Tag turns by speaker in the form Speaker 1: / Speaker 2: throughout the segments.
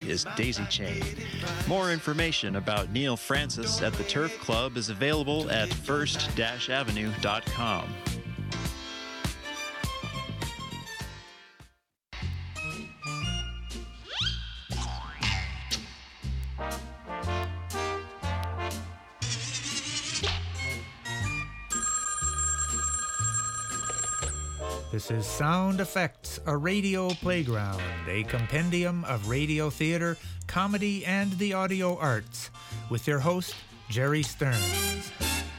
Speaker 1: is Daisy Chain. More information about Neil Francis at the Turf Club is available at first-avenue.com.
Speaker 2: This is Sound Effects, a radio playground, a compendium of radio theater, comedy, and the audio arts, with your host, Jerry Stearns.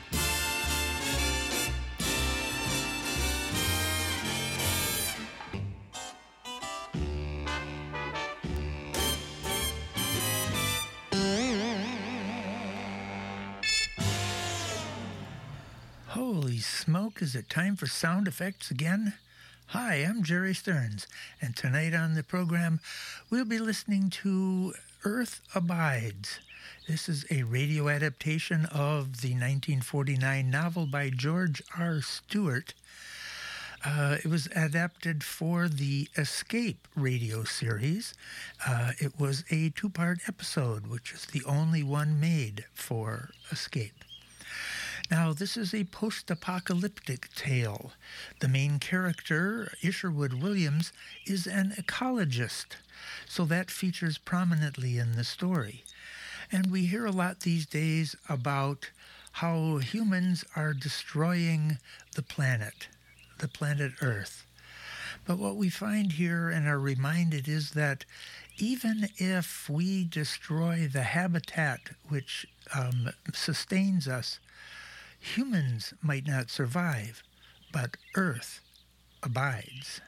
Speaker 2: Holy smoke, is it time for sound effects again? Hi, I'm Jerry Stearns, and tonight on the program, we'll be listening to Earth Abides. This is a radio adaptation of the 1949 novel by George R. Stewart. It was adapted for the Escape radio series. It was a two-part episode, which is the only one made for Escape. Now, this is a post-apocalyptic tale. The main character, Isherwood Williams, is an ecologist, so that features prominently in the story. And we hear a lot these days about how humans are destroying the planet Earth. But what we find here and are reminded is that even if we destroy the habitat which sustains us, humans might not survive, but Earth abides.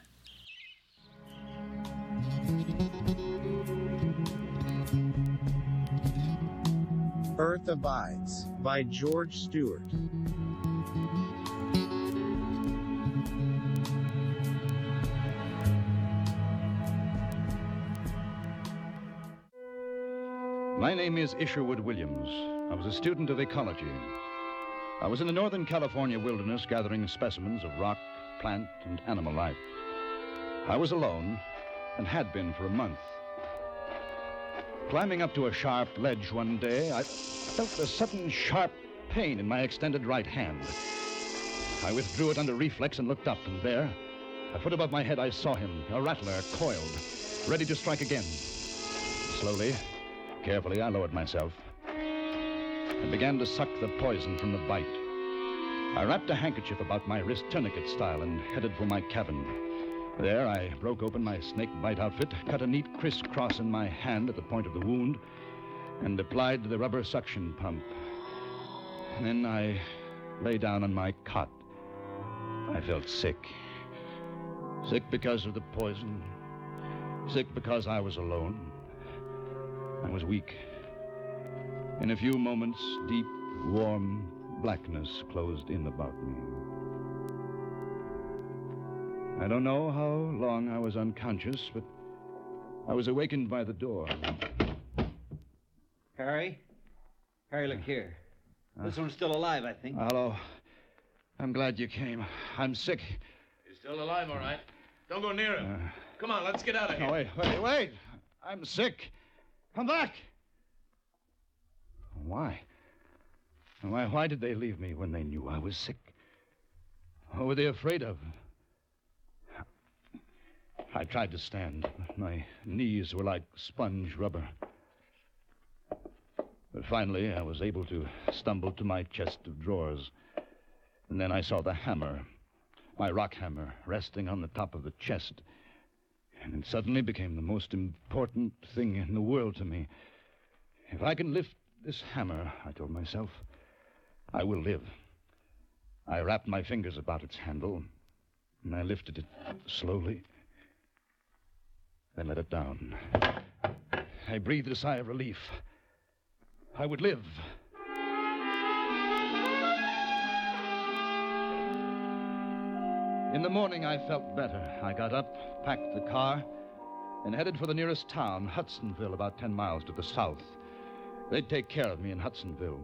Speaker 3: Earth Abides by George Stewart.
Speaker 4: My name is Isherwood Williams. I was a student of ecology. I was in the Northern California wilderness gathering specimens of rock, plant, and animal life. I was alone and had been for a month. Climbing up to a sharp ledge one day, I felt a sudden sharp pain in my extended right hand. I withdrew it under reflex and looked up, and there, a foot above my head, I saw him, a rattler, coiled, ready to strike again. Slowly, carefully, I lowered myself and began to suck the poison from the bite. I wrapped a handkerchief about my wrist, tourniquet style, and headed for my cabin. There, I broke open my snake bite outfit, cut a neat crisscross in my hand at the point of the wound, and applied the rubber suction pump. And then I lay down on my cot. I felt sick. Sick because of the poison. Sick because I was alone. I was weak. In a few moments, deep, warm blackness closed in about me. I don't know how long I was unconscious, but I was awakened by the door.
Speaker 5: Harry? Harry, look here. This one's still alive, I think.
Speaker 4: Hello. I'm glad you came. I'm sick.
Speaker 6: He's still alive, all right. Don't go near him. Come on, let's get out of here.
Speaker 4: No, wait. I'm sick. Come back. Why? Why did they leave me when they knew I was sick? What were they afraid of? I tried to stand. My knees were like sponge rubber. But finally, I was able to stumble to my chest of drawers. And then I saw the hammer, my rock hammer, resting on the top of the chest. And it suddenly became the most important thing in the world to me. If I can lift this hammer, I told myself, I will live. I wrapped my fingers about its handle, and I lifted it slowly, then let it down. I breathed a sigh of relief. I would live. In the morning, I felt better. I got up, packed the car, and headed for the nearest town, Hudsonville, about 10 miles to the south. They'd take care of me in Hudsonville.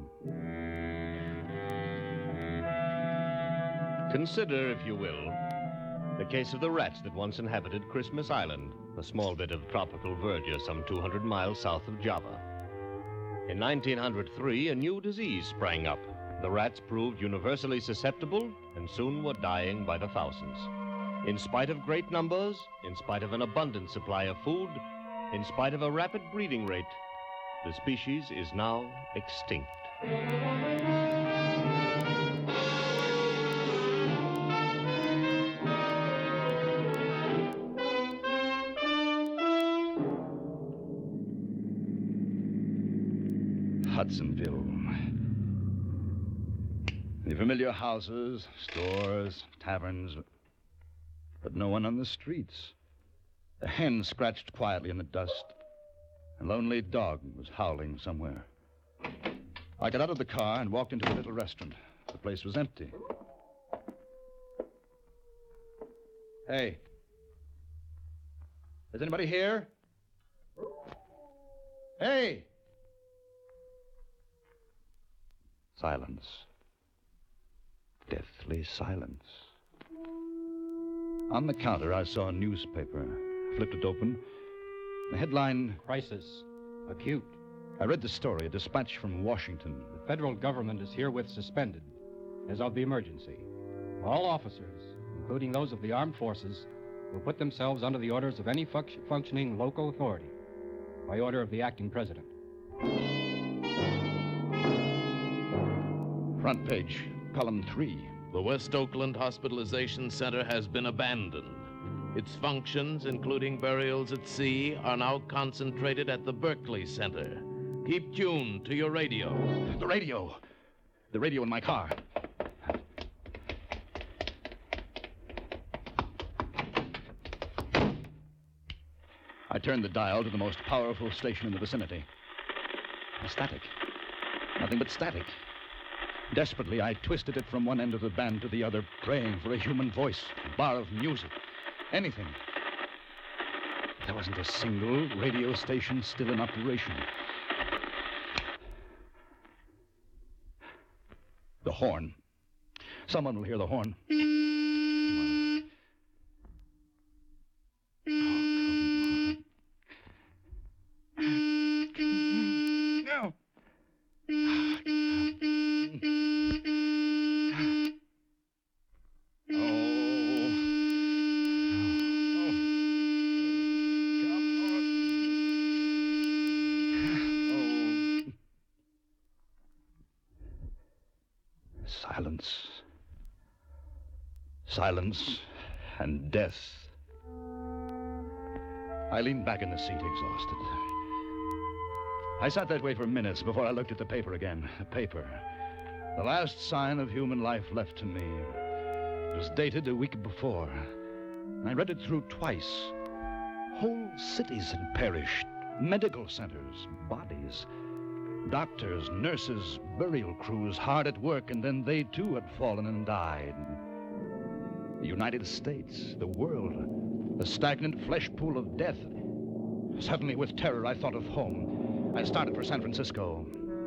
Speaker 7: Consider, if you will, the case of the rats that once inhabited Christmas Island, a small bit of tropical verdure some 200 miles south of Java. In 1903, a new disease sprang up. The rats proved universally susceptible and soon were dying by the thousands. In spite of great numbers, in spite of an abundant supply of food, in spite of a rapid breeding rate, the species is now extinct.
Speaker 4: Hudsonville. The familiar houses, stores, taverns, but no one on the streets. A hen scratched quietly in the dust. A lonely dog was howling somewhere. I got out of the car and walked into a little restaurant. The place was empty. Hey. Is anybody here? Hey! Silence. Deathly silence. On the counter, I saw a newspaper. Flipped it open. The headline...
Speaker 8: Crisis. Acute.
Speaker 4: I read the story, a dispatch from Washington.
Speaker 8: The federal government is herewith suspended as of the emergency. All officers, including those of the armed forces, will put themselves under the orders of any functioning local authority by order of the acting president.
Speaker 4: Front page, column 3.
Speaker 6: The West Oakland Hospitalization Center has been abandoned. Its functions, including burials at sea, are now concentrated at the Berkeley Center. Keep tuned to your radio.
Speaker 4: The radio. The radio in my car. I turned the dial to the most powerful station in the vicinity. Static. Nothing but static. Desperately, I twisted it from one end of the band to the other, praying for a human voice, a bar of music, anything. There wasn't a single radio station still in operation. The horn. Someone will hear the horn. Come on. Oh, come on. No. Silence and death. I leaned back in the seat, exhausted. I sat that way for minutes before I looked at the paper again. The paper. The last sign of human life left to me. It was dated a week before. I read it through twice. Whole cities had perished. Medical centers, bodies. Doctors, nurses, burial crews hard at work, and then they too had fallen and died. The United States, the world, a stagnant flesh pool of death. Suddenly, with terror, I thought of home. I started for San Francisco.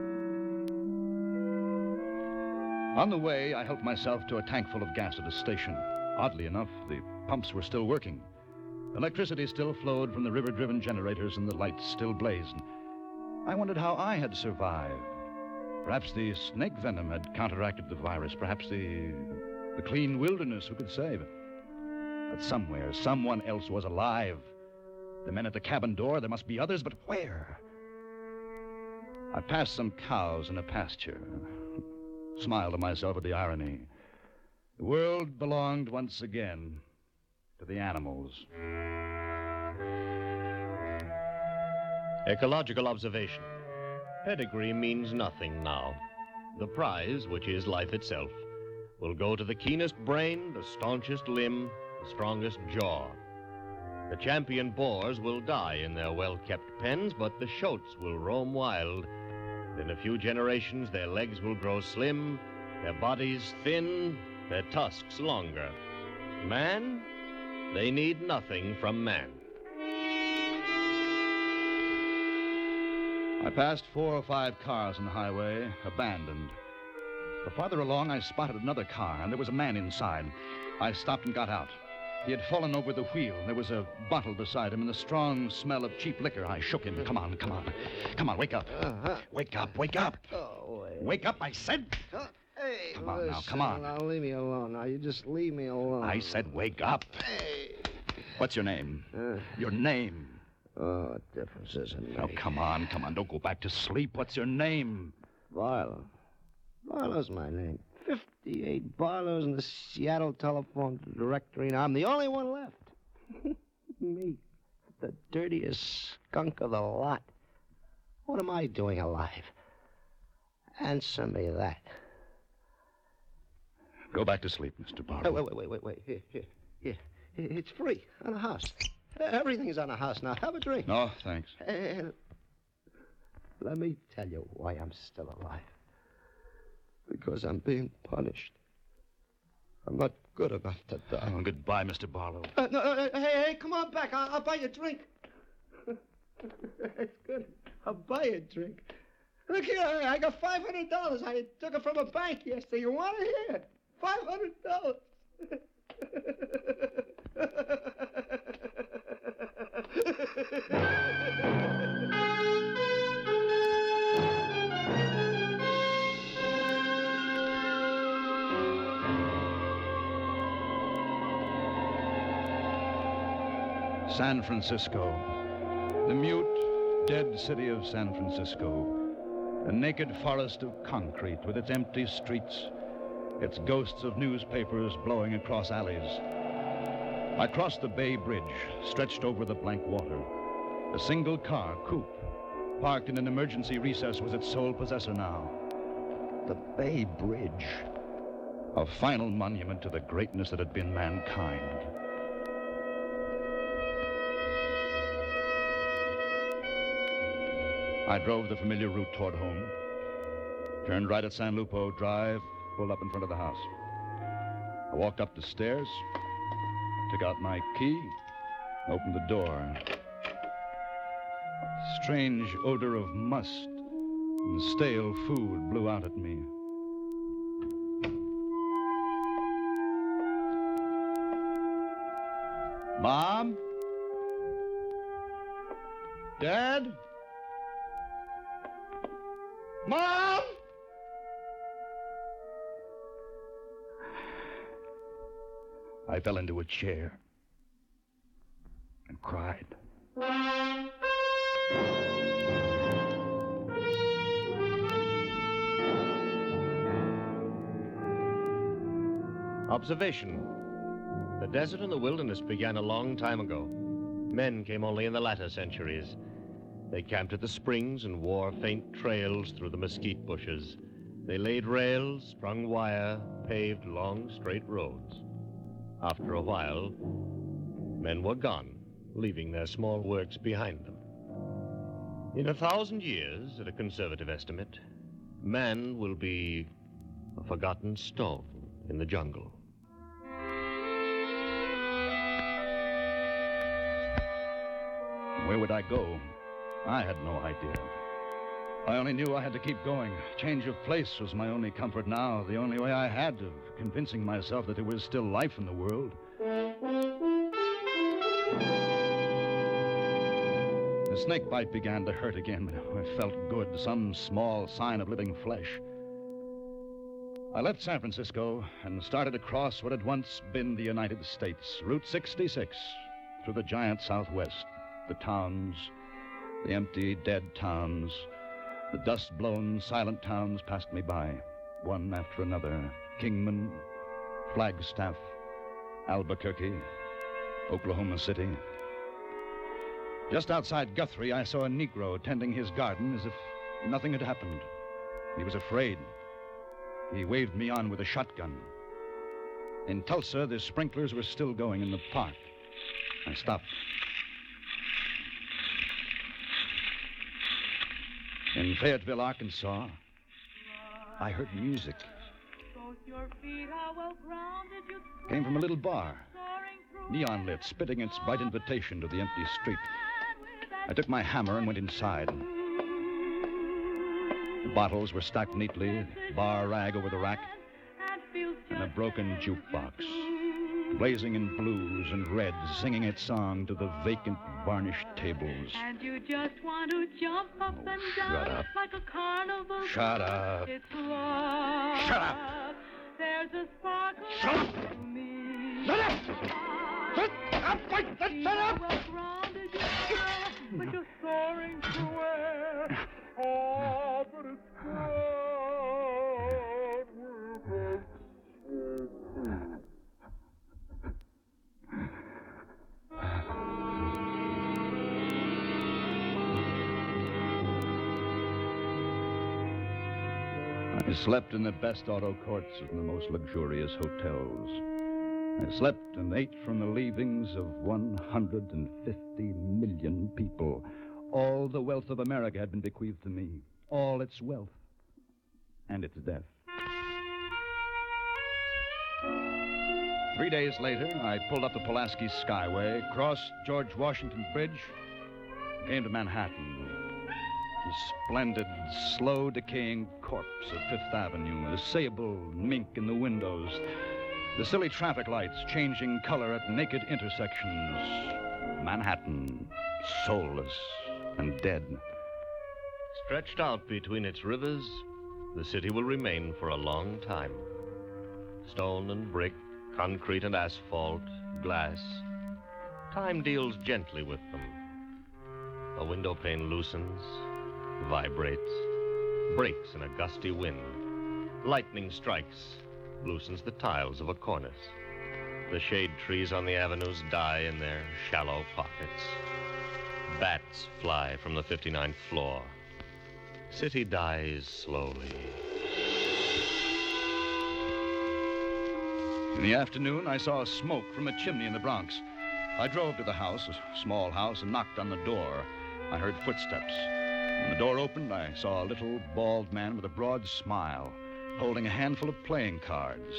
Speaker 4: On the way, I helped myself to a tank full of gas at a station. Oddly enough, the pumps were still working. Electricity still flowed from the river-driven generators, and the lights still blazed. I wondered how I had survived. Perhaps the snake venom had counteracted the virus. Perhaps the clean wilderness, who could say? But somewhere, someone else was alive. The men at the cabin door, there must be others, but where? I passed some cows in a pasture. Smiled to myself at the irony. The world belonged once again to the animals.
Speaker 7: Ecological observation. Pedigree means nothing now. The prize, which is life itself, will go to the keenest brain, the staunchest limb, the strongest jaw. The champion boars will die in their well-kept pens, but the shoats will roam wild. In a few generations, their legs will grow slim, their bodies thin, their tusks longer. Man, they need nothing from man.
Speaker 4: I passed 4 or 5 cars on the highway, abandoned. But farther along, I spotted another car, and there was a man inside. I stopped and got out. He had fallen over the wheel. There was a bottle beside him and the strong smell of cheap liquor. I shook him. Come on, come on. Come on, wake up. Wake up, wake up.
Speaker 9: Oh, wait.
Speaker 4: Wake up, I said.
Speaker 9: Hey,
Speaker 4: come on now, come on.
Speaker 9: Now, leave me alone. Now, you just leave me alone.
Speaker 4: I said wake up.
Speaker 9: Hey.
Speaker 4: What's your name? Your name.
Speaker 9: Oh, what difference is it?
Speaker 4: Oh, come on, come on. Don't go back to sleep. What's your name?
Speaker 9: Barlow. Barlow's my name. 58 Barlows in the Seattle telephone directory. Now, I'm the only one left. Me. The dirtiest skunk of the lot. What am I doing alive? Answer me that.
Speaker 4: Go back to sleep, Mr. Barlow.
Speaker 9: Wait. Here. It's free on a house. Everything's on a house now. Have a drink.
Speaker 4: No, thanks.
Speaker 9: Let me tell you why I'm still alive. Because I'm being punished. I'm not good enough to die.
Speaker 4: Oh, goodbye, Mr. Barlow.
Speaker 9: No, hey, come on back. I'll buy you a drink. It's good. I'll buy you a drink. Look here, I got $500. I took it from a bank yesterday. You want to hear it? $500.
Speaker 4: San Francisco. The mute, dead city of San Francisco. A naked forest of concrete with its empty streets, its ghosts of newspapers blowing across alleys. I crossed the Bay Bridge, stretched over the blank water. A single car, coupe, parked in an emergency recess, was its sole possessor now. The Bay Bridge. A final monument to the greatness that had been mankind. I drove the familiar route toward home, turned right at San Lupo Drive, pulled up in front of the house. I walked up the stairs, took out my key, opened the door. Strange odor of must and stale food blew out at me. Mom? Dad? Mom! I fell into a chair and cried.
Speaker 7: Observation. The desert and the wilderness began a long time ago. Men came only in the latter centuries. They camped at the springs and wore faint trails through the mesquite bushes. They laid rails, strung wire, paved long, straight roads. After a while, men were gone, leaving their small works behind them. In 1,000 years, at a conservative estimate, man will be a forgotten stone in the jungle.
Speaker 4: Where would I go? I had no idea. I only knew I had to keep going. Change of place was my only comfort now, the only way I had of convincing myself that there was still life in the world. The snake bite began to hurt again. I felt good, some small sign of living flesh. I left San Francisco and started across what had once been the United States, Route 66, through the giant Southwest, the towns, the empty, dead towns. The dust-blown, silent towns passed me by, one after another. Kingman, Flagstaff, Albuquerque, Oklahoma City. Just outside Guthrie, I saw a Negro tending his garden as if nothing had happened. He was afraid. He waved me on with a shotgun. In Tulsa, the sprinklers were still going in the park. I stopped. In Fayetteville, Arkansas, I heard music. Came from a little bar, neon lit, spitting its bright invitation to the empty street. I took my hammer and went inside. The bottles were stacked neatly, bar rag over the rack, and a broken jukebox. blazing in blues and reds, singing its song to the vacant, varnished tables.
Speaker 10: And you just want to jump up and
Speaker 4: shut
Speaker 10: down
Speaker 4: up.
Speaker 10: like a carnival.
Speaker 4: Shut up.
Speaker 10: It's love.
Speaker 4: Shut up.
Speaker 10: There's a sparkle
Speaker 4: Shut up.
Speaker 10: to me.
Speaker 4: Shut up. Shut up. Shut up.
Speaker 10: Well grounded, yes, but you're soaring to where? Oh, but it's
Speaker 4: I slept in the best auto courts of the most luxurious hotels. I slept and ate from the leavings of 150 million people. All the wealth of America had been bequeathed to me. All its wealth and its death. 3 days later, I pulled up the Pulaski Skyway, crossed George Washington Bridge, came to Manhattan. The splendid, slow-decaying corpse of Fifth Avenue, the sable mink in the windows, the silly traffic lights changing color at naked intersections. Manhattan, soulless and dead.
Speaker 7: Stretched out between its rivers, the city will remain for a long time. Stone and brick, concrete and asphalt, glass. Time deals gently with them. A window pane loosens, vibrates, breaks in a gusty wind. Lightning strikes, loosens the tiles of a cornice. The shade trees on the avenues die in their shallow pockets. Bats fly from the 59th floor. City dies slowly.
Speaker 4: In the afternoon, I saw smoke from a chimney in the Bronx. I drove to the house, a small house, and knocked on the door. I heard footsteps. When the door opened, I saw a little, bald man with a broad smile, holding a handful of playing cards.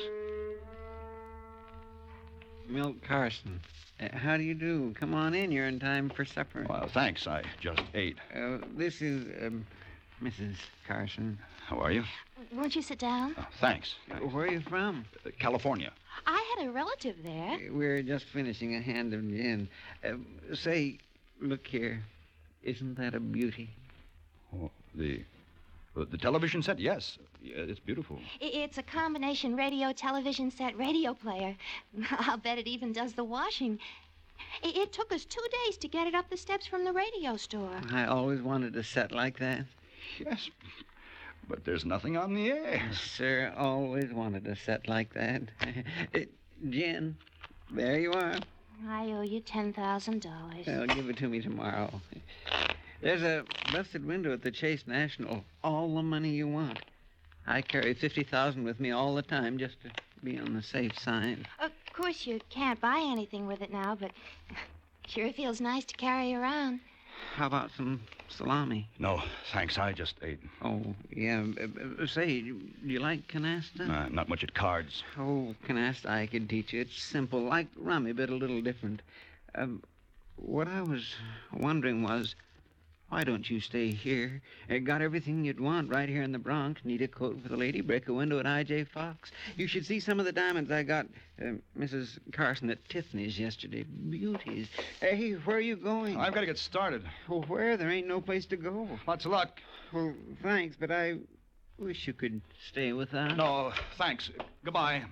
Speaker 11: Milt Carson. How do you do? Come on in. You're in time for supper.
Speaker 4: Well, thanks. I just ate.
Speaker 11: This is Mrs. Carson.
Speaker 4: How are you?
Speaker 12: Won't you sit down?
Speaker 4: Thanks.
Speaker 11: Where are you from?
Speaker 4: California.
Speaker 12: I had a relative there.
Speaker 11: We're just finishing a hand of gin. Say, look here. Isn't that a beauty?
Speaker 4: Oh, the television set? Yes. It's beautiful.
Speaker 12: It's a combination radio, television set, radio player. I'll bet it even does the washing. It took us 2 days to get it up the steps from the radio store.
Speaker 11: I always wanted a set like that.
Speaker 4: Yes, but there's nothing on the air.
Speaker 11: Sir, always wanted a set like that. Jen, there you are.
Speaker 12: I owe you $10,000.
Speaker 11: Well, give it to me tomorrow. There's a busted window at the Chase National. All the money you want. I carry $50,000 with me all the time just to be on the safe side.
Speaker 12: Of course, you can't buy anything with it now, but sure feels nice to carry around.
Speaker 11: How about some salami?
Speaker 4: No, thanks. I just ate.
Speaker 11: Oh, yeah. Say, do you like canasta?
Speaker 4: Not much at cards.
Speaker 11: Oh, canasta I could teach you. It's simple, like rummy, but a little different. What I was wondering was, why don't you stay here? Got everything you'd want right here in the Bronx. Need a coat for the lady, break a window at I.J. Fox. You should see some of the diamonds I got Mrs. Carson at Tiffany's yesterday. Beauties. Hey, where are you going?
Speaker 4: I've got to get started.
Speaker 11: Well, where? There ain't no place to go.
Speaker 4: Lots of luck.
Speaker 11: Well, thanks, but I wish you could stay with us.
Speaker 4: No, thanks. Goodbye.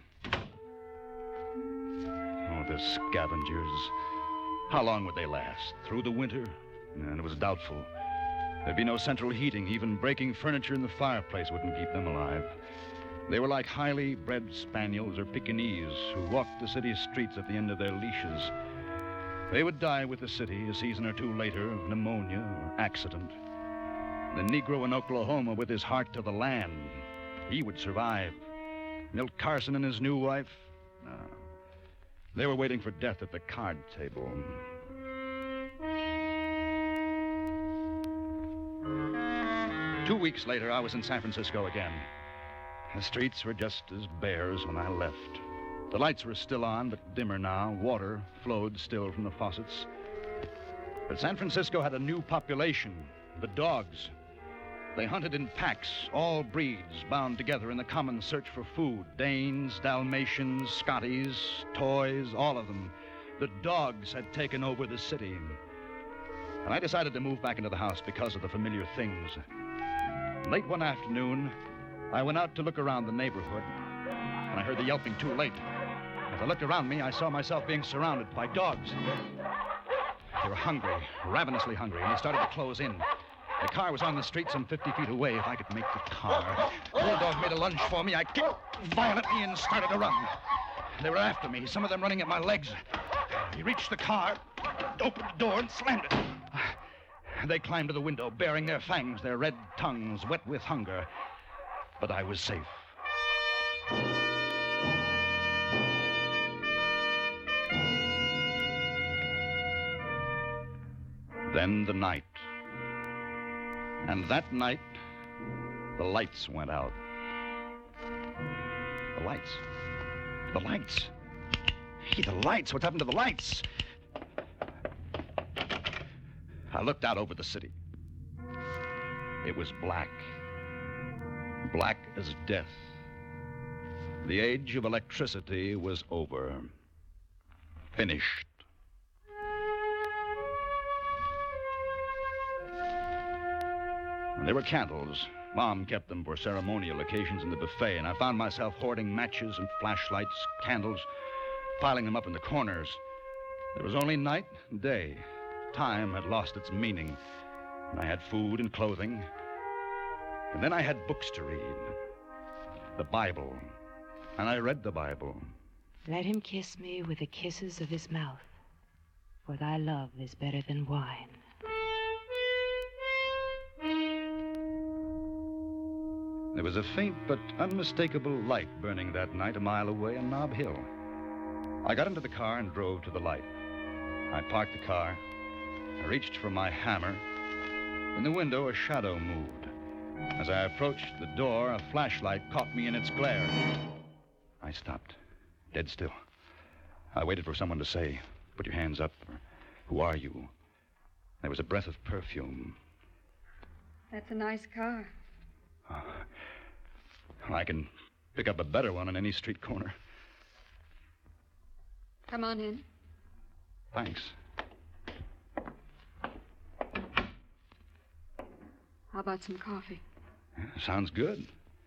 Speaker 4: Oh, the scavengers. How long would they last? Through the winter? And it was doubtful. There'd be no central heating. Even breaking furniture in the fireplace wouldn't keep them alive. They were like highly bred spaniels or Pekingese who walked the city streets at the end of their leashes. They would die with the city a season or two later of pneumonia or accident. The Negro in Oklahoma with his heart to the land, he would survive. Milt Carson and his new wife, no. They were waiting for death at the card table. 2 weeks later, I was in San Francisco again. The streets were just as bare as when I left. The lights were still on, but dimmer now. Water flowed still from the faucets. But San Francisco had a new population, the dogs. They hunted in packs, all breeds bound together in the common search for food. Danes, Dalmatians, Scotties, toys, all of them. The dogs had taken over the city. And I decided to move back into the house because of the familiar things. Late one afternoon, I went out to look around the neighborhood, and I heard the yelping too late. As I looked around me, I saw myself being surrounded by dogs. They were hungry, ravenously hungry, and they started to close in. The car was on the street some 50 feet away. If I could make the car. The bulldog made a lunge for me. I kicked violently and started to run. They were after me, some of them running at my legs. He reached the car, opened the door, and slammed it. They climbed to the window, baring their fangs, their red tongues wet with hunger. But I was safe. Then the night. And that night, the lights went out. The lights. The lights. Hey, the lights. What's happened to the lights? I looked out over the city. It was black. Black as death. The age of electricity was over. Finished. And there were candles. Mom kept them for ceremonial occasions in the buffet, and I found myself hoarding matches and flashlights, candles, piling them up in the corners. There was only night and day. Time had lost its meaning. And I had food and clothing. And then I had books to read. The Bible. And I read the Bible.
Speaker 13: Let him kiss me with the kisses of his mouth, for thy love is better than wine.
Speaker 4: There was a faint but unmistakable light burning that night a mile away on Nob Hill. I got into the car and drove to the light. I parked the car. I reached for my hammer. In the window, a shadow moved. As I approached the door, a flashlight caught me in its glare. I stopped, dead still. I waited for someone to say, "Put your hands up," or, "Who are you?" There was a breath of perfume.
Speaker 14: That's a nice car.
Speaker 4: I can pick up a better one on any street corner.
Speaker 14: Come on in.
Speaker 4: Thanks.
Speaker 14: How about some coffee?
Speaker 4: Sounds good.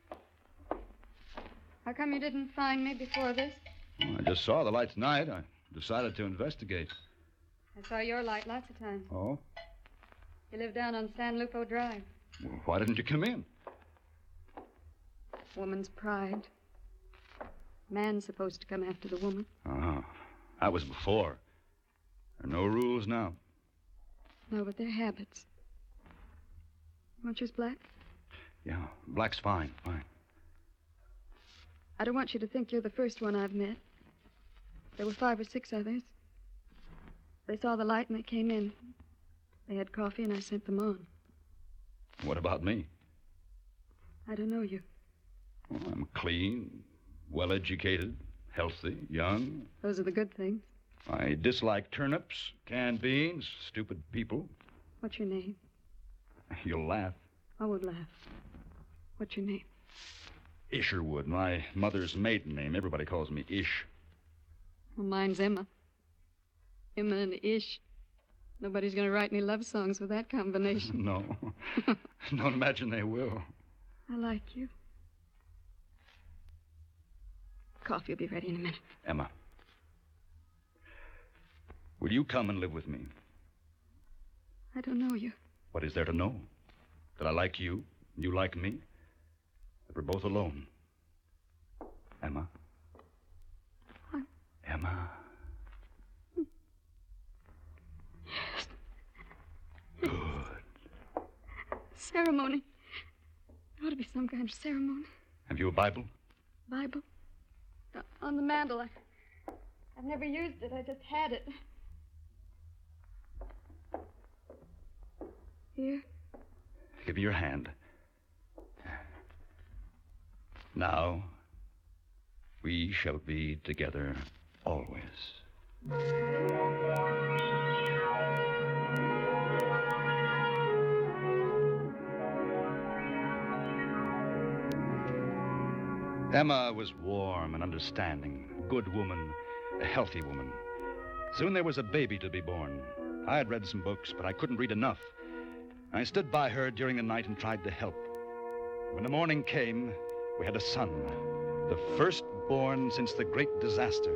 Speaker 14: How come you didn't find me before this?
Speaker 4: Well, I just saw the light tonight. I decided to investigate.
Speaker 14: I saw your light lots of times.
Speaker 4: Oh?
Speaker 14: You live down on San Lupo Drive.
Speaker 4: Well, why didn't you come in?
Speaker 14: Woman's pride. Man's supposed to come after the woman.
Speaker 4: Oh, that was before. There are no rules now.
Speaker 14: No, but they're habits. Want yours black?
Speaker 4: Yeah, black's fine, fine.
Speaker 14: I don't want you to think you're the first one I've met. There were 5 or 6 others. They saw the light and they came in. They had coffee and I sent them on.
Speaker 4: What about me?
Speaker 14: I don't know you.
Speaker 4: Well, I'm clean, well-educated, healthy, young.
Speaker 14: Those are the good things.
Speaker 4: I dislike turnips, canned beans, stupid people.
Speaker 14: What's your name?
Speaker 4: You'll laugh.
Speaker 14: I won't laugh. What's your name?
Speaker 4: Isherwood, my mother's maiden name. Everybody calls me Ish.
Speaker 14: Well, mine's Emma. Emma and Ish. Nobody's going to write any love songs with that combination.
Speaker 4: No. Don't imagine they will.
Speaker 14: I like you. Coffee will be ready in a minute.
Speaker 4: Emma, will you come and live with me?
Speaker 14: I don't know you.
Speaker 4: What is there to know? That I like you, you like me, that we're both alone. Emma?
Speaker 14: What?
Speaker 4: Emma?
Speaker 14: Yes.
Speaker 4: Good.
Speaker 14: Ceremony. There ought to be some kind of ceremony.
Speaker 4: Have you a Bible?
Speaker 14: Bible? On the mantel. I've never used it. I just had it. Here.
Speaker 4: Give me your hand. Now, we shall be together always. Emma was warm and understanding, a good woman, a healthy woman. Soon there was a baby to be born. I had read some books, but I couldn't read enough. I stood by her during the night and tried to help. When the morning came, we had a son, the first born since the great disaster.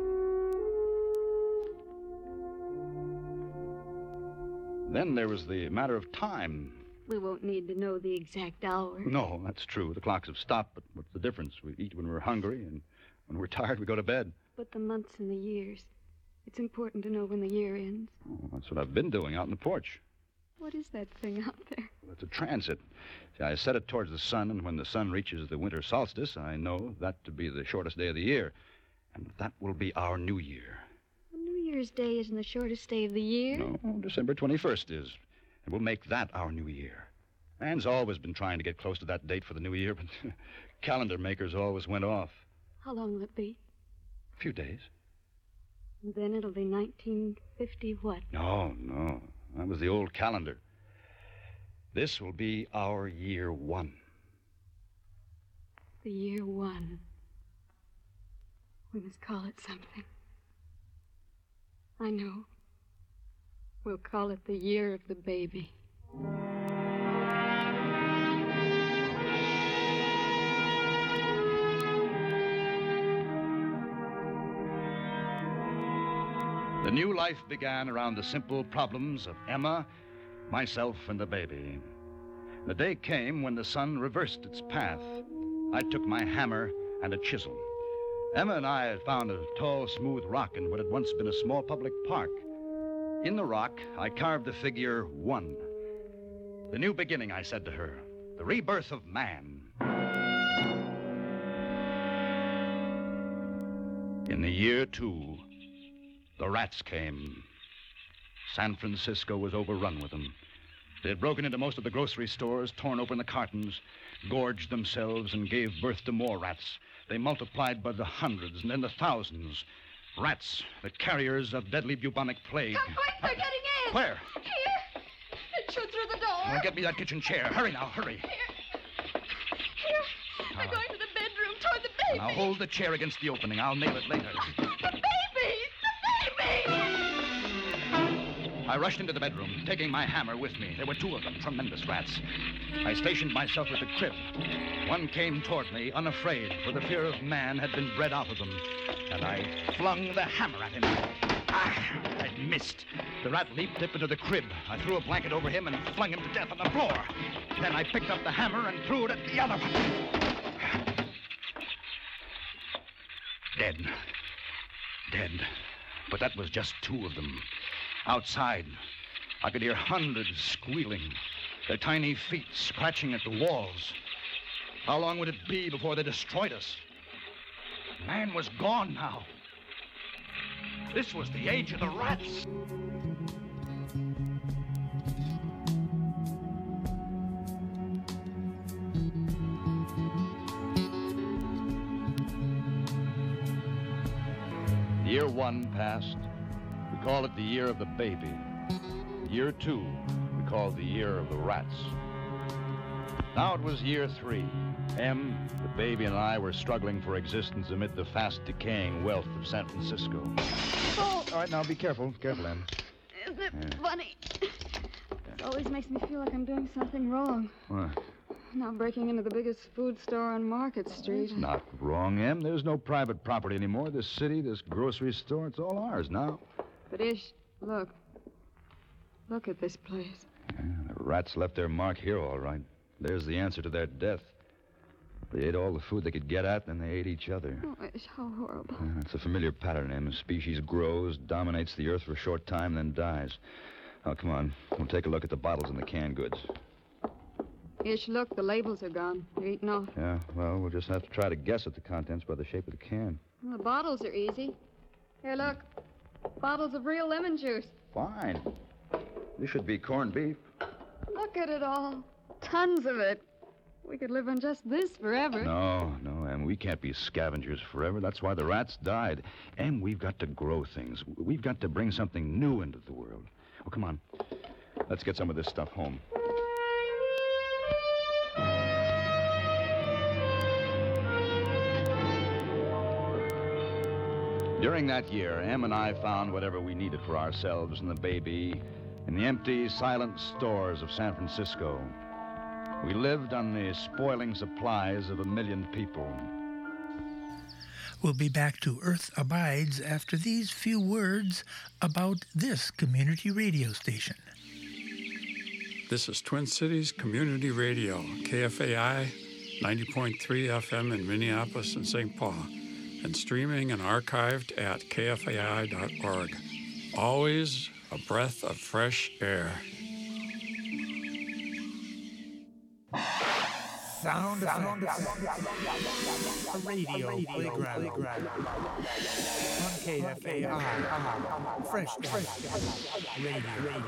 Speaker 4: Then there was the matter of time.
Speaker 14: We won't need to know the exact hour.
Speaker 4: No, that's true. The clocks have stopped, but what's the difference? We eat when we're hungry, and when we're tired, we go to bed.
Speaker 14: But the months and the years. It's important to know when the year ends.
Speaker 4: Oh, that's what I've been doing out on the porch.
Speaker 14: What is that thing out there?
Speaker 4: It's a transit. See, I set it towards the sun, and when the sun reaches the winter solstice, I know that to be the shortest day of the year. And that will be our new year.
Speaker 14: New Year's Day isn't the shortest day of the year.
Speaker 4: No, December 21st is. And we'll make that our new year. Anne's always been trying to get close to that date for the new year, but calendar makers always went off.
Speaker 14: How long will it be?
Speaker 4: A few days.
Speaker 14: And then it'll be 1950 what?
Speaker 4: No. That was the old calendar. This will be our year one.
Speaker 14: The year one. We must call it something. I know. We'll call it the year of the baby.
Speaker 4: The new life began around the simple problems of Emma, myself, and the baby. The day came when the sun reversed its path. I took my hammer and a chisel. Emma and I had found a tall, smooth rock in what had once been a small public park. In the rock, I carved the figure 1. The new beginning, I said to her. The rebirth of man. In the year 2, the rats came. San Francisco was overrun with them. They had broken into most of the grocery stores, torn open the cartons, gorged themselves, and gave birth to more rats. They multiplied by the hundreds and then the thousands. Rats, the carriers of deadly bubonic plague.
Speaker 10: Come quick, they're getting in.
Speaker 4: Where?
Speaker 10: Here. It shoot through the door.
Speaker 4: Well, get me that kitchen chair. Hurry now, hurry.
Speaker 10: Here. They're going to the bedroom toward the baby.
Speaker 4: Now hold the chair against the opening. I'll nail it later.
Speaker 10: The baby! The baby!
Speaker 4: I rushed into the bedroom, taking my hammer with me. There were 2 of them, tremendous rats. I stationed myself at the crib. One came toward me, unafraid, for the fear of man had been bred out of them. And I flung the hammer at him. I missed. The rat leaped up into the crib. I threw a blanket over him and flung him to death on the floor. Then I picked up the hammer and threw it at the other one. Dead. But that was just 2 of them. Outside, I could hear hundreds squealing, their tiny feet scratching at the walls. How long would it be before they destroyed us? Man was gone now. This was the age of the rats. Year 1 passed. We call it the year of the baby. Year 2, we call the year of the rats. Now it was year 3. Em, the baby, and I were struggling for existence amid the fast decaying wealth of San Francisco.
Speaker 14: Oh.
Speaker 4: All right, now be careful. Careful, Em.
Speaker 14: Isn't it funny? It always makes me feel like I'm doing something wrong.
Speaker 4: What?
Speaker 14: Now breaking into the biggest food store on Market Street.
Speaker 4: It's not wrong, Em. There's no private property anymore. This city, this grocery store, it's all ours now.
Speaker 14: But Ish, look. Look at this place.
Speaker 4: Yeah, the rats left their mark here, all right. There's the answer to their death. They ate all the food they could get at, then they ate each other.
Speaker 14: Oh, Ish, how horrible.
Speaker 4: Yeah, it's a familiar pattern, Em. A species grows, dominates the earth for a short time, then dies. Now, come on. We'll take a look at the bottles and the canned goods.
Speaker 14: Ish, look, the labels are gone. They're eaten off.
Speaker 4: Yeah, well, we'll just have to try to guess at the contents by the shape of the can.
Speaker 14: Well, the bottles are easy. Here, look. Bottles of real lemon juice.
Speaker 4: Fine. This should be corned beef.
Speaker 14: Look at it all. Tons of it. We could live on just this forever.
Speaker 4: No, Em, we can't be scavengers forever. That's why the rats died. Em, we've got to grow things. We've got to bring something new into the world. Oh, come on. Let's get some of this stuff home. During that year, Em and I found whatever we needed for ourselves and the baby in the empty, silent stores of San Francisco. We lived on the spoiling supplies of 1 million people.
Speaker 2: We'll be back to Earth Abides after these few words about this community radio station.
Speaker 15: This is Twin Cities Community Radio, KFAI 90.3 FM in Minneapolis and St. Paul, and streaming and archived at kfai.org. Always a breath of fresh air.
Speaker 2: Sound radio playground on KFAI. Fresh radio.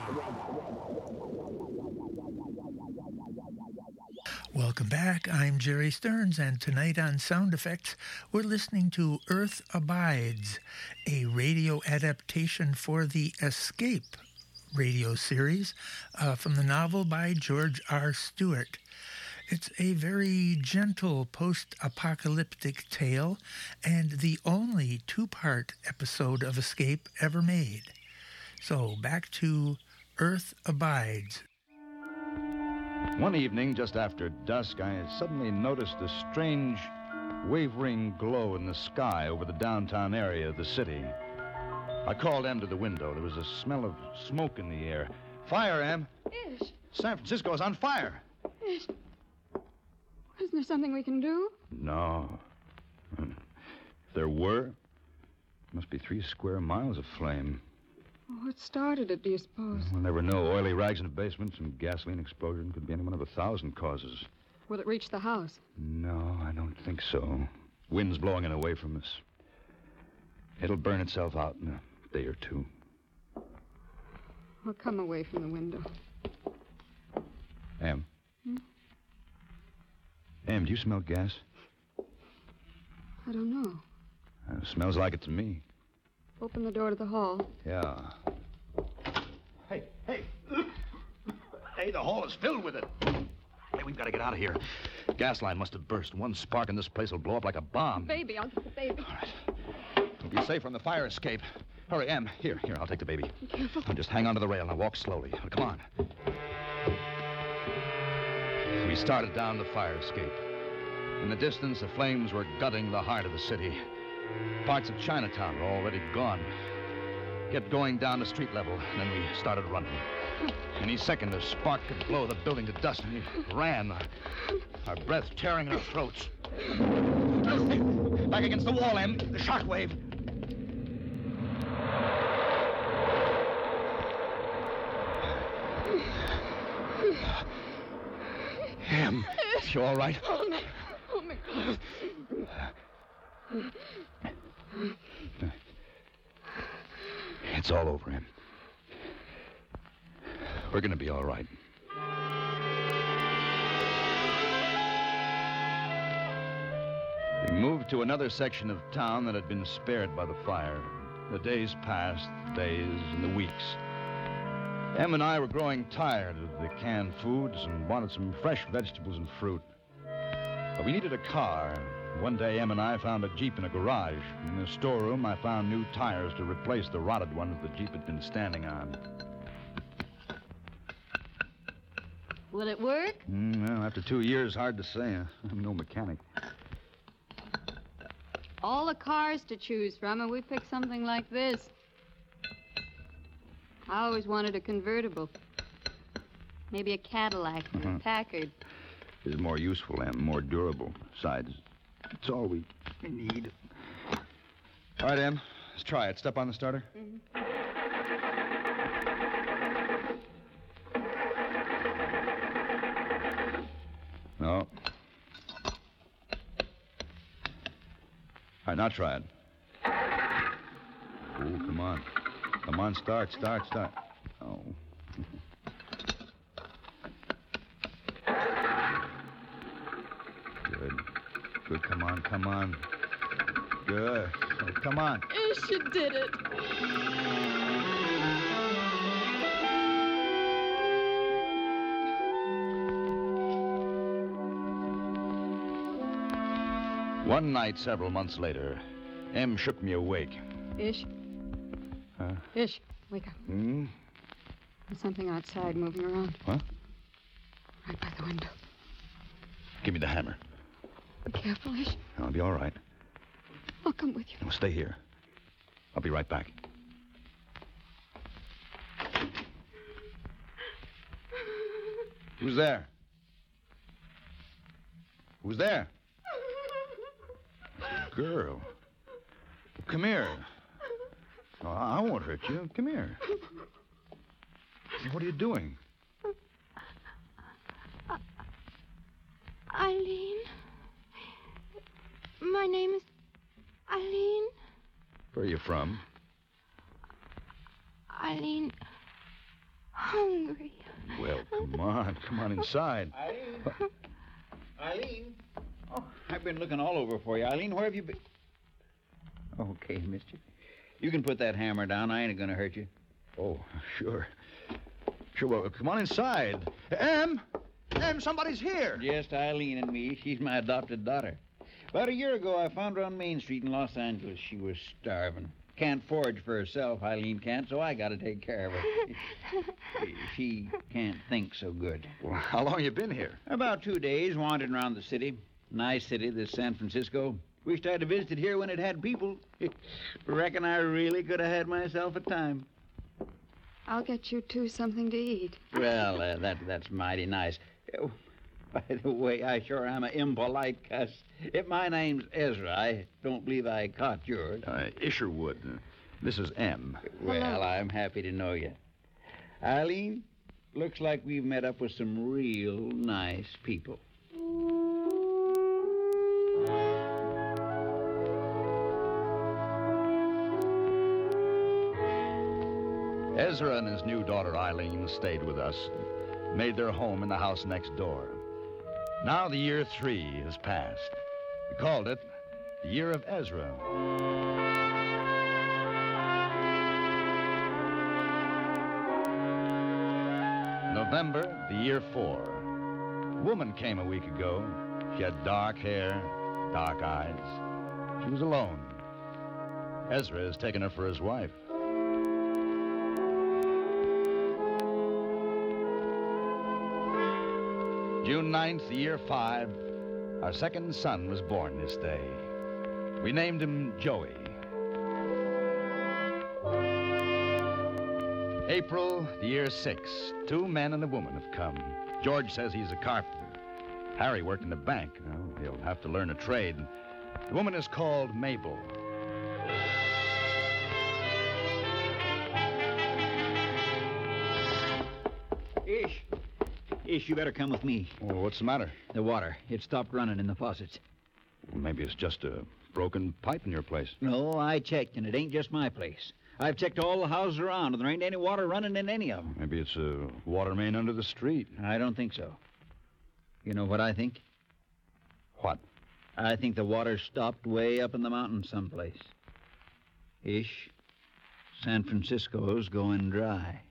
Speaker 2: Welcome back. I'm Jerry Stearns, and tonight on Sound Effects, we're listening to Earth Abides, a radio adaptation for the Escape radio series from the novel by George R. Stewart. It's a very gentle post-apocalyptic tale and the only two-part episode of Escape ever made. So back to Earth Abides.
Speaker 4: One evening, just after dusk, I suddenly noticed a strange, wavering glow in the sky over the downtown area of the city. I called Em to the window. There was a smell of smoke in the air. Fire, Em!
Speaker 14: Ish.
Speaker 4: San Francisco is on fire!
Speaker 14: Ish. Isn't there something we can do?
Speaker 4: No. If there were, must be 3 square miles of flame.
Speaker 14: What started it, do you suppose?
Speaker 4: We'll never know. Oily rags in the basement, some gasoline explosion. Could be any one of 1,000 causes.
Speaker 14: Will it reach the house?
Speaker 4: No, I don't think so. Wind's blowing it away from us. It'll burn itself out in a day or two.
Speaker 14: I'll come away from the window.
Speaker 4: Em. Em, do you smell gas?
Speaker 14: I don't know.
Speaker 4: It smells like it to me.
Speaker 14: Open the door to the hall.
Speaker 4: Yeah. Hey. Hey, the hall is filled with it. Hey, we've got to get out of here. Gas line must have burst. One spark and this place will blow up like a bomb.
Speaker 14: Baby, I'll get the baby.
Speaker 4: All right. We'll be safe from the fire escape. Hurry, Em. Here, I'll take the baby.
Speaker 14: Be careful.
Speaker 4: Now just hang on to the rail and I'll walk slowly. Come on. We started down the fire escape. In the distance, the flames were gutting the heart of the city. Parts of Chinatown were already gone. Kept going down to street level, and then we started running. Any second, a spark could blow the building to dust, and we ran, our breath tearing in our throats. Back against the wall, Em. The shock wave. Em, you all right?
Speaker 14: Hold me.
Speaker 4: It's all over, Em. We're gonna be all right. We moved to another section of town that had been spared by the fire. The days passed, and the weeks. Em and I were growing tired of the canned foods and wanted some fresh vegetables and fruit. But we needed a car. One day, Em and I found a Jeep in a garage. In the storeroom, I found new tires to replace the rotted ones the Jeep had been standing on.
Speaker 14: Will it work?
Speaker 4: Well, after 2 years, hard to say. I'm no mechanic.
Speaker 14: All the cars to choose from, and we picked something like this. I always wanted a convertible. Maybe a Cadillac, a Packard.
Speaker 4: It's more useful and more durable. Besides, it's all we need. All right, Em, let's try it. Step on the starter. No. All right, now try it. Oh, come on. Come on, start. Oh. Good, come on. Good. Oh, come on.
Speaker 14: Ish, you did it.
Speaker 4: One night, several months later, Em shook me awake.
Speaker 14: Ish. Ish, wake up.
Speaker 4: Hmm?
Speaker 14: There's something outside moving around.
Speaker 4: What?
Speaker 14: Right by the window.
Speaker 4: Give me the hammer.
Speaker 14: Be careful, Ish.
Speaker 4: I'll be all right.
Speaker 14: I'll come with you.
Speaker 4: Now, stay here. I'll be right back. Who's there? Who's there? Girl. Come here. No, I won't hurt you. Come here. What are you doing?
Speaker 12: Eileen. My name is Eileen.
Speaker 4: Where are you from?
Speaker 12: Eileen. Hungry.
Speaker 4: Well, come on inside.
Speaker 5: Eileen. Eileen. Oh, I've been looking all over for you. Eileen, where have you been? Okay, mister. You can put that hammer down. I ain't gonna hurt you.
Speaker 4: Oh, sure. Sure, well, come on inside. Em, somebody's here.
Speaker 5: Just Eileen and me. She's my adopted daughter. About a year ago, I found her on Main Street in Los Angeles. She was starving. Can't forage for herself, Eileen can't, so I gotta take care of her. She can't think so good.
Speaker 4: Well, how long you been here?
Speaker 5: About 2 days, wandering around the city. Nice city, this San Francisco. Wished I'd have visited here when it had people. Reckon I really could have had myself a time.
Speaker 14: I'll get you two something to eat.
Speaker 5: Well, that's mighty nice. By the way, I sure am an impolite cuss. If my name's Ezra, I don't believe I caught yours.
Speaker 4: Isherwood. This is M.
Speaker 5: Well, I'm happy to know you. Eileen, looks like we've met up with some real nice people.
Speaker 4: Ezra and his new daughter Eileen stayed with us, made their home in the house next door. Now the year 3 has passed. We called it the Year of Ezra. November, the year 4. A woman came a week ago. She had dark hair, dark eyes. She was alone. Ezra has taken her for his wife. June 9th, the year 5, our second son was born this day. We named him Joey. April, the year 6, 2 men and a woman have come. George says he's a carpenter. Harry worked in the bank. Well, he'll have to learn a trade. The woman is called Mabel.
Speaker 5: Ish, you better come with me.
Speaker 4: Well, what's the matter?
Speaker 5: The water. It stopped running in the faucets.
Speaker 4: Well, maybe it's just a broken pipe in your place.
Speaker 5: No, I checked, and it ain't just my place. I've checked all the houses around, and there ain't any water running in any of them.
Speaker 4: Maybe it's a water main under the street.
Speaker 5: I don't think so. You know what I think?
Speaker 4: What?
Speaker 5: I think the water stopped way up in the mountains someplace. Ish, San Francisco's going dry.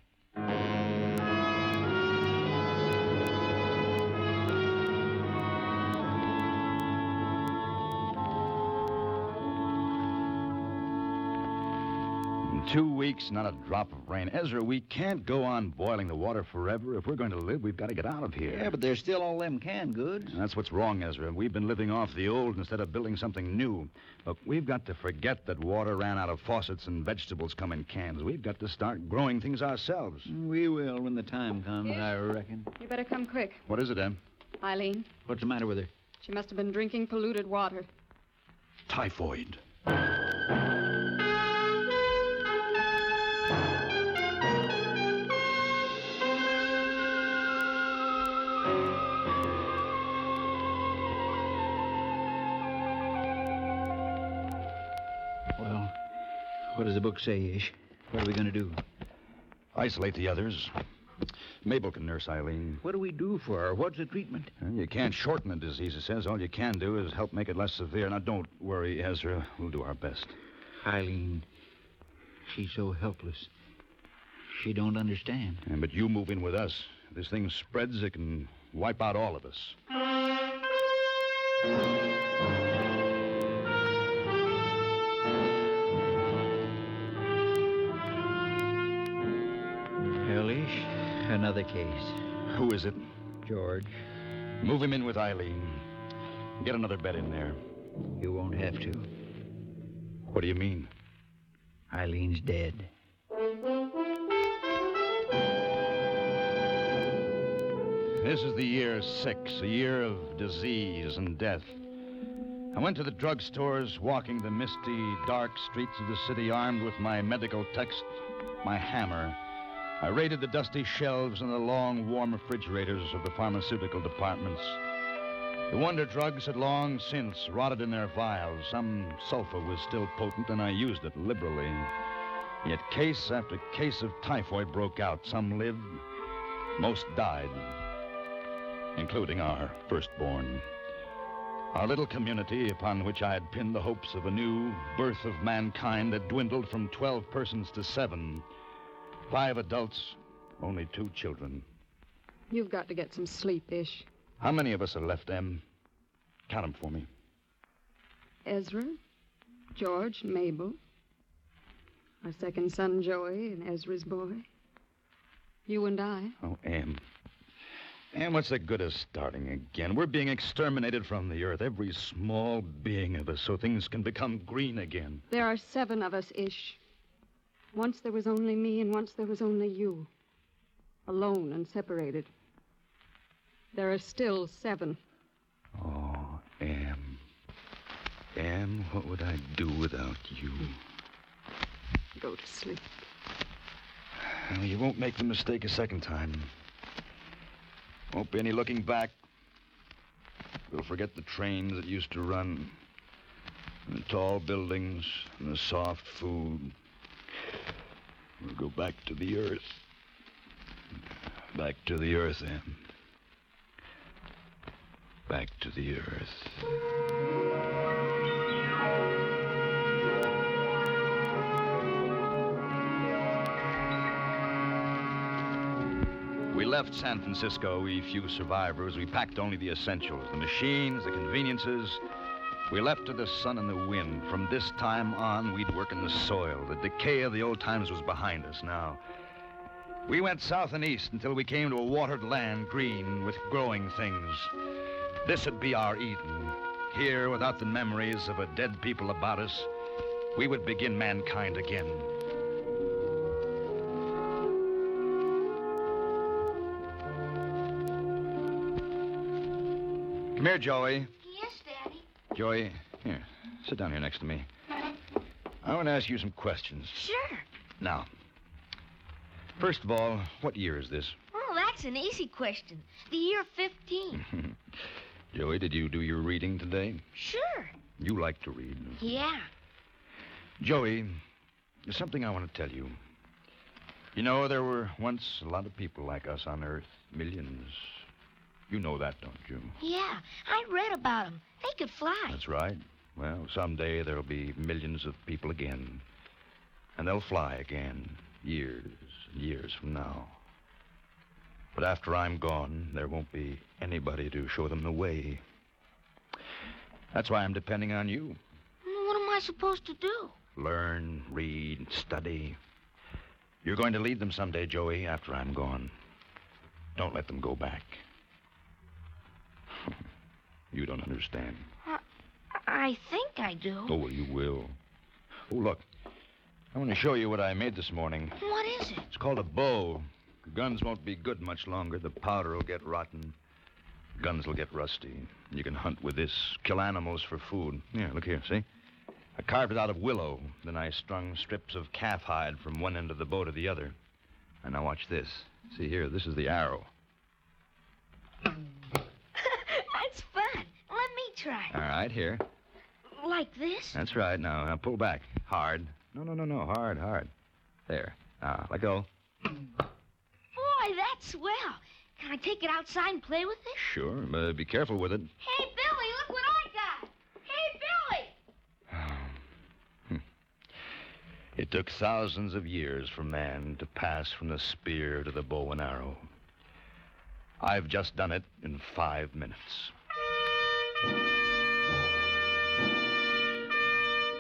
Speaker 4: In 2 weeks, not a drop of rain. Ezra, we can't go on boiling the water forever. If we're going to live, we've got to get out of here.
Speaker 5: Yeah, but there's still all them canned goods.
Speaker 4: And that's what's wrong, Ezra. We've been living off the old instead of building something new. Look, we've got to forget that water ran out of faucets and vegetables come in cans. We've got to start growing things ourselves.
Speaker 5: We will when the time comes, I reckon.
Speaker 14: You better come quick.
Speaker 4: What is it, Em?
Speaker 14: Eileen.
Speaker 5: What's the matter with her?
Speaker 14: She must have been drinking polluted water.
Speaker 4: Typhoid.
Speaker 5: Well, what does the book say, Ish? What are we going to do?
Speaker 4: Isolate the others. Mabel can nurse Eileen.
Speaker 5: What do we do for her? What's the treatment?
Speaker 4: Well, you can't shorten the disease, it says. All you can do is help make it less severe. Now, don't worry, Ezra. We'll do our best.
Speaker 5: Eileen, she's so helpless. She don't understand.
Speaker 4: Yeah, but you move in with us. If this thing spreads, it can wipe out all of us.
Speaker 5: another case.
Speaker 4: Who is it?
Speaker 5: George.
Speaker 4: Move him in with Eileen. Get another bed in there.
Speaker 5: You won't have to.
Speaker 4: What do you mean?
Speaker 5: Eileen's dead.
Speaker 4: This is the year 6, a year of disease and death. I went to the drugstores, walking the misty, dark streets of the city, armed with my medical text, my hammer. I raided the dusty shelves and the long, warm refrigerators of the pharmaceutical departments. The wonder drugs had long since rotted in their vials. Some sulfur was still potent, and I used it liberally. Yet case after case of typhoid broke out. Some lived, most died, including our firstborn. Our little community, upon which I had pinned the hopes of a new birth of mankind, had dwindled from 12 persons to 7. 5 adults, only 2 children.
Speaker 14: You've got to get some sleep, Ish.
Speaker 4: How many of us are left, Em? Count them for me.
Speaker 14: Ezra, George, and Mabel. Our second son, Joey, and Ezra's boy. You and I.
Speaker 4: Oh, Em. Em, what's the good of starting again? We're being exterminated from the earth, every small being of us, so things can become green again.
Speaker 14: There are 7 of us, Ish. Once there was only me, and once there was only you. Alone and separated. There are still 7.
Speaker 4: Oh, Em. Em, what would I do without you?
Speaker 14: Go to sleep.
Speaker 4: Well, you won't make the mistake a second time. Won't be any looking back. We'll forget the trains that used to run, and the tall buildings, and the soft food. We'll go back to the earth. Back to the earth, Em. Back to the earth. We left San Francisco, we few survivors. We packed only the essentials, the machines, the conveniences. We left to the sun and the wind. From this time on, we'd work in the soil. The decay of the old times was behind us now. We went south and east until we came to a watered land, green with growing things. This would be our Eden. Here, without the memories of a dead people about us, we would begin mankind again. Come here, Joey.
Speaker 12: Yes, Daddy.
Speaker 4: Joey, here, sit down here next to me. I want to ask you some questions.
Speaker 12: Sure.
Speaker 4: Now, first of all, what year is this?
Speaker 12: Oh, that's an easy question. The year 15.
Speaker 4: Joey, did you do your reading today?
Speaker 12: Sure.
Speaker 4: You like to read.
Speaker 12: Yeah.
Speaker 4: Joey, there's something I want to tell you. You know, there were once a lot of people like us on Earth. Millions. You know that, don't you?
Speaker 12: Yeah, I read about them. They could fly.
Speaker 4: That's right. Well, someday there'll be millions of people again. And they'll fly again, years and years from now. But after I'm gone, there won't be anybody to show them the way. That's why I'm depending on you.
Speaker 12: What am I supposed to do?
Speaker 4: Learn, read, study. You're going to lead them someday, Joey, after I'm gone. Don't let them go back. You don't understand.
Speaker 12: I think I do.
Speaker 4: Oh, well, you will. Oh, look. I want to show you what I made this morning.
Speaker 12: What is it?
Speaker 4: It's called a bow. The guns won't be good much longer. The powder will get rotten. Guns will get rusty. You can hunt with this, kill animals for food. Yeah, look here, see? I carved it out of willow. Then I strung strips of calf hide from one end of the bow to the other. And now watch this. See here, this is the arrow.
Speaker 12: That's fun. Let me try.
Speaker 4: All right, here.
Speaker 12: Like this?
Speaker 4: That's right. Now pull back. Hard. No. Hard. There. Now, let go.
Speaker 12: Boy, that's swell. Can I take it outside and play with it?
Speaker 4: Sure, but be careful with it.
Speaker 12: Hey, Billy, look what I got. Hey, Billy.
Speaker 4: It took thousands of years for man to pass from the spear to the bow and arrow. I've just done it in 5 minutes.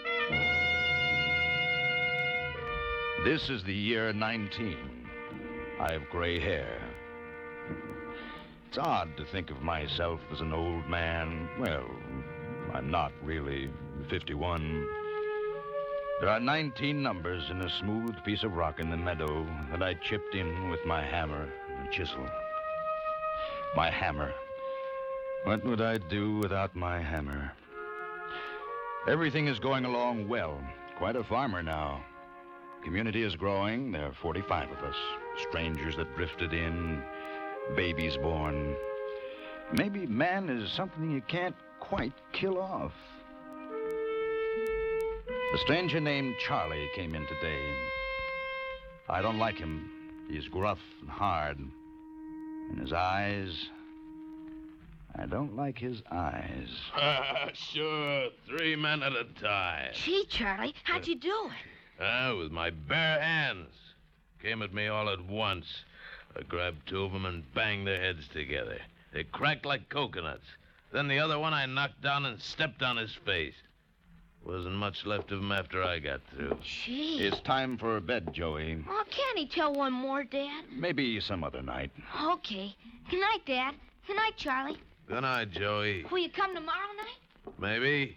Speaker 4: This is the year 19. I have gray hair. It's odd to think of myself as an old man. Well, I'm not really 51. There are 19 numbers in a smooth piece of rock in the meadow that I chipped in with my hammer and chisel. My hammer. What would I do without my hammer? Everything is going along well. Quite a farmer now. Community is growing. There are 45 of us. Strangers that drifted in. Babies born. Maybe man is something you can't quite kill off. A stranger named Charlie came in today. I don't like him. He's gruff and hard. And his eyes... I don't like his eyes.
Speaker 6: Sure, 3 men at a time.
Speaker 16: Gee, Charlie, how'd you do it?
Speaker 6: With my bare hands. Came at me all at once. I grabbed 2 of them and banged their heads together. They cracked like coconuts. Then the other one I knocked down and stepped on his face. Wasn't much left of him after I got through.
Speaker 16: Gee.
Speaker 4: It's time for bed, Joey.
Speaker 16: Oh, can't he tell one more, Dad?
Speaker 4: Maybe some other night.
Speaker 16: Okay. Good night, Dad. Good night, Charlie.
Speaker 6: Good night, Joey.
Speaker 16: Will you come tomorrow night?
Speaker 6: Maybe.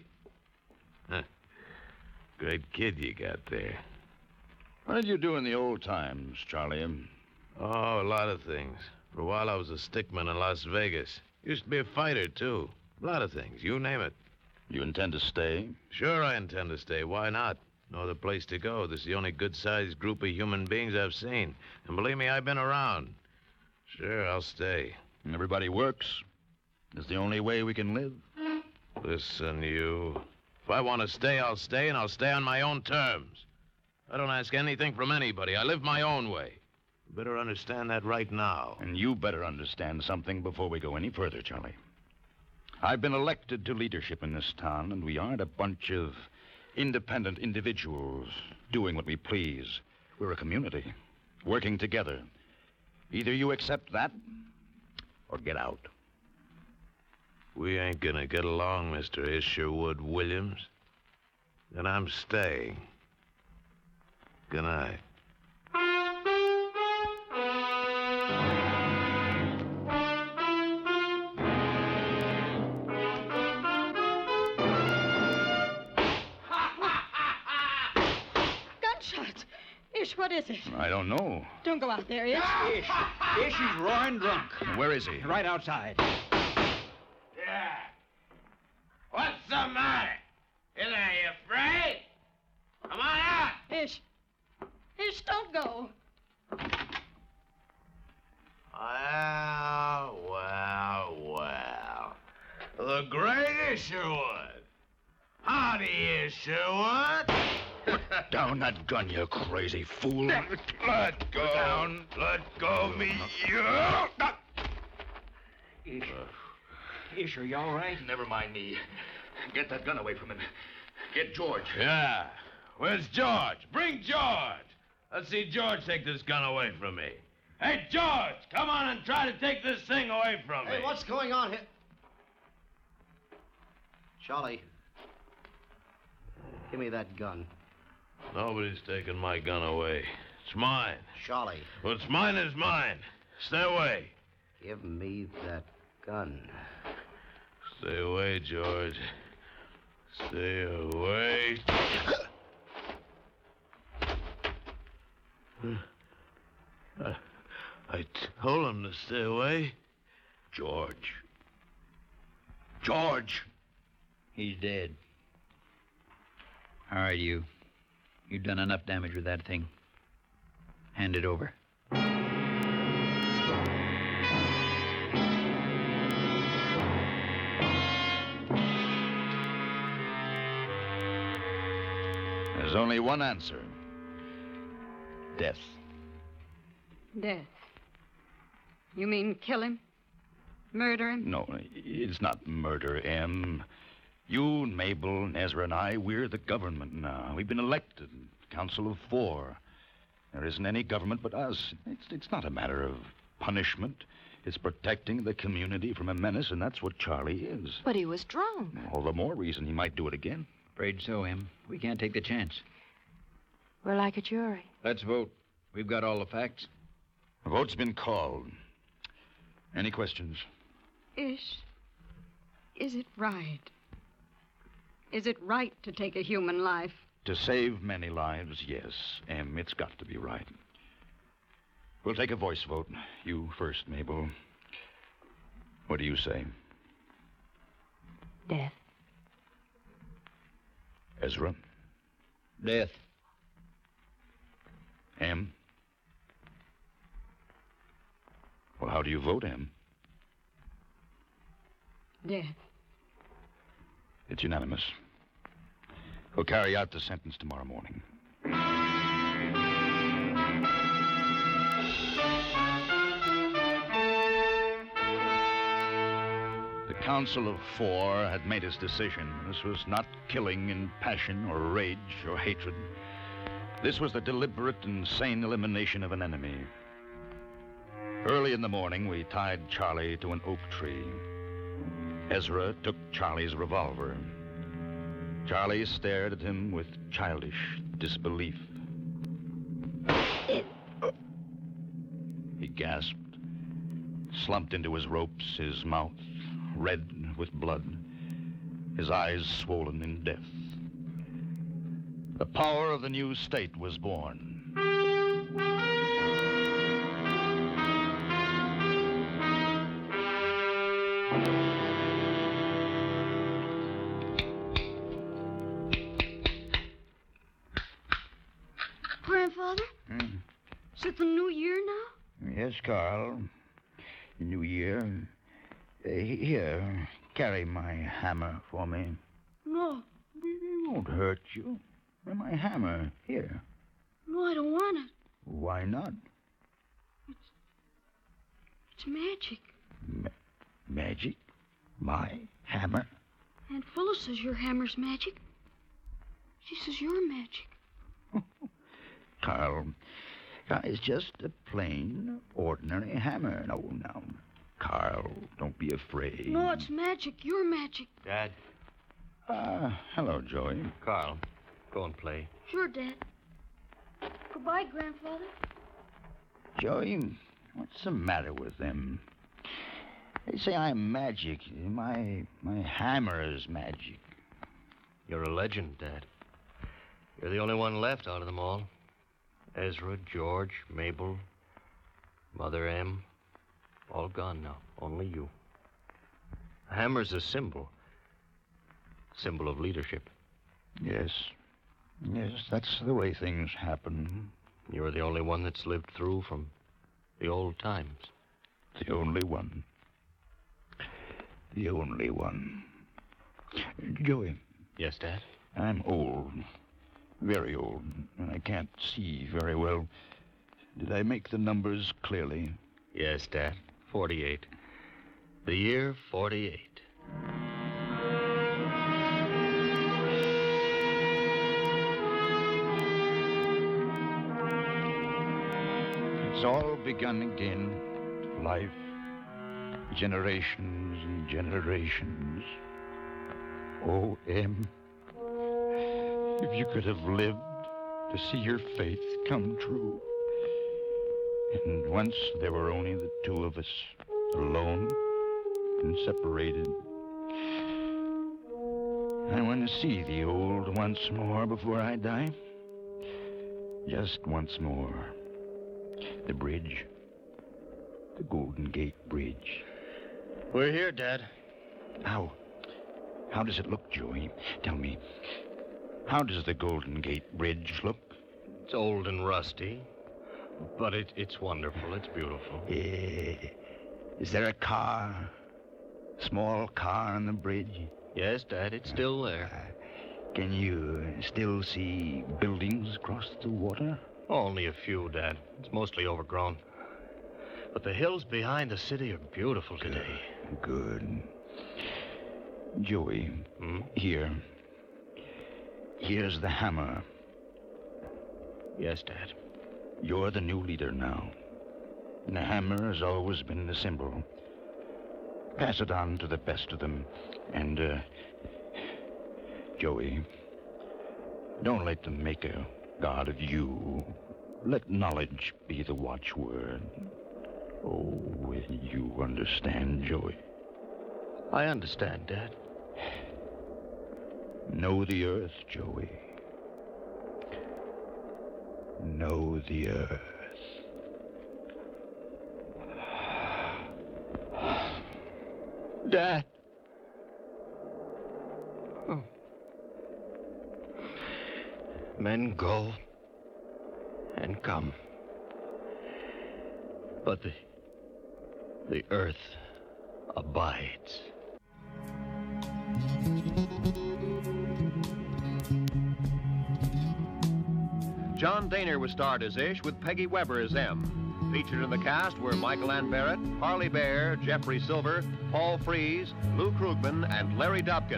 Speaker 6: Great kid you got there.
Speaker 4: What did you do in the old times, Charlie?
Speaker 6: Oh, a lot of things. For a while, I was a stickman in Las Vegas. Used to be a fighter, too. A lot of things. You name it.
Speaker 4: You intend to stay?
Speaker 6: Sure, I intend to stay. Why not? No other place to go. This is the only good-sized group of human beings I've seen. And believe me, I've been around. Sure, I'll stay.
Speaker 4: Everybody works. It's the only way we can live.
Speaker 6: Listen, you. If I want to stay, I'll stay, and I'll stay on my own terms. I don't ask anything from anybody. I live my own way. You better understand that right now.
Speaker 4: And you better understand something before we go any further, Charlie. I've been elected to leadership in this town, and we aren't a bunch of independent individuals doing what we please. We're a community, working together. Either you accept that, or get out.
Speaker 6: We ain't gonna get along, Mr. Isherwood Williams. Then I'm staying. Good night.
Speaker 14: Gunshots. Ish, what is it?
Speaker 4: I don't know.
Speaker 14: Don't go out there, Ish.
Speaker 5: Ish, he's roaring drunk.
Speaker 4: Where is he?
Speaker 5: Right outside.
Speaker 6: Yeah. What's the matter? Are you afraid? Come on out.
Speaker 14: Ish. Ish, don't go.
Speaker 6: Well. The great Isherwood. Howdy, Isherwood.
Speaker 4: Put down that gun, you crazy fool.
Speaker 6: Let go. Down. Let go of me, you.
Speaker 5: Ish, are you all right?
Speaker 4: Never mind me. Get that gun away from him. Get George.
Speaker 6: Yeah. Where's George? Bring George. Let's see George take this gun away from me. Hey, George, come on and try to take this thing away from me.
Speaker 9: Hey, what's going on here? Charlie, give me that gun.
Speaker 6: Nobody's taking my gun away. It's mine.
Speaker 9: Charlie.
Speaker 6: What's mine is mine. Stay away.
Speaker 9: Give me that gun.
Speaker 6: Stay away, George. Stay away. I told him to stay away.
Speaker 4: George. George!
Speaker 5: He's dead. All right, you. You've done enough damage with that thing. Hand it over.
Speaker 4: There's only one answer. Death.
Speaker 14: Death. You mean kill him? Murder him?
Speaker 4: No, it's not murder, Em. You, Mabel, and Ezra, and I, we're the government now. We've been elected. Council of 4. There isn't any government but us. It's not a matter of punishment. It's protecting the community from a menace, and that's what Charlie is.
Speaker 13: But he was drunk.
Speaker 4: All the more reason he might do it again.
Speaker 5: Afraid so, Em. We can't take the chance.
Speaker 13: We're like a jury.
Speaker 5: Let's vote. We've got all the facts.
Speaker 17: The vote's been called. Any questions?
Speaker 14: Is it right? Is it right to take a human life?
Speaker 17: To save many lives, yes. Em, it's got to be right. We'll take a voice vote. You first, Mabel. What do you say?
Speaker 13: Death.
Speaker 17: Ezra?
Speaker 5: Death.
Speaker 17: Em? Well, how do you vote, Em?
Speaker 14: Death.
Speaker 17: It's unanimous. We'll carry out the sentence tomorrow morning. The Council of Four had made its decision. This was not killing in passion or rage or hatred. This was the deliberate and sane elimination of an enemy. Early in the morning, we tied Charlie to an oak tree. Ezra took Charlie's revolver. Charlie stared at him with childish disbelief. He gasped, slumped into his ropes, his mouth red with blood, his eyes swollen in death. The power of the new state was born.
Speaker 16: Grandfather? Is it the new year now?
Speaker 5: Yes, Carl. New Year. Here, carry my hammer for me.
Speaker 16: No.
Speaker 5: It won't hurt you. My hammer. Here.
Speaker 16: No, I don't want it.
Speaker 5: Why not?
Speaker 16: It's magic.
Speaker 5: Magic? My hammer?
Speaker 16: Aunt Phyllis says your hammer's magic. She says you're magic.
Speaker 5: Carl, it's just a plain, ordinary hammer. No, now, Carl, don't be afraid.
Speaker 16: No, it's magic. You're magic.
Speaker 7: Dad.
Speaker 17: Hello, Joey.
Speaker 7: Carl, go and play.
Speaker 16: Sure, Dad. Goodbye, Grandfather.
Speaker 5: Joey, what's the matter with them? They say I'm magic. My hammer is magic.
Speaker 7: You're a legend, Dad. You're the only one left out of them all. Ezra, George, Mabel, Mother M, all gone now. Only you. A hammer's a symbol. Symbol of leadership.
Speaker 5: Yes. Yes, that's the way things happen.
Speaker 7: You're the only one that's lived through from the old times.
Speaker 5: The only one. The only one. Joey.
Speaker 7: Yes, Dad?
Speaker 5: I'm old. Very old, and I can't see very well. Did I make the numbers clearly?
Speaker 7: Yes, Dad. 48. The year 48.
Speaker 5: It's all begun again. Life. Generations and generations. Oh, Em. If you could have lived to see your faith come true. And once there were only the two of us, alone and separated. I want to see the old once more before I die. Just once more. The bridge. The Golden Gate Bridge.
Speaker 7: We're here, Dad.
Speaker 5: How does it look, Joey? Tell me. How does the Golden Gate Bridge look?
Speaker 7: It's old and rusty, but it's wonderful. It's beautiful.
Speaker 5: Is there a car? Small car on the bridge?
Speaker 7: Yes, Dad, it's still there.
Speaker 5: Can you still see buildings across the water?
Speaker 7: Only a few, Dad. It's mostly overgrown. But the hills behind the city are beautiful today.
Speaker 5: Good. Joey, here. Here's the hammer.
Speaker 7: Yes, Dad.
Speaker 5: You're the new leader now. And the hammer has always been the symbol. Pass it on to the best of them. And, Joey, don't let them make a god of you
Speaker 17: Let knowledge be the watchword. Oh, will you understand, Joey?
Speaker 7: I understand, Dad.
Speaker 17: Know the earth, Joey. Know the earth.
Speaker 7: Dad. Oh. Men go and come. But the earth abides.
Speaker 18: John Daner was starred as Ish with Peggy Weber as M. Featured in the cast were Michael Ann Barrett, Harley Bear, Jeffrey Silver, Paul Frees, Lou Krugman, and Larry Dobkin.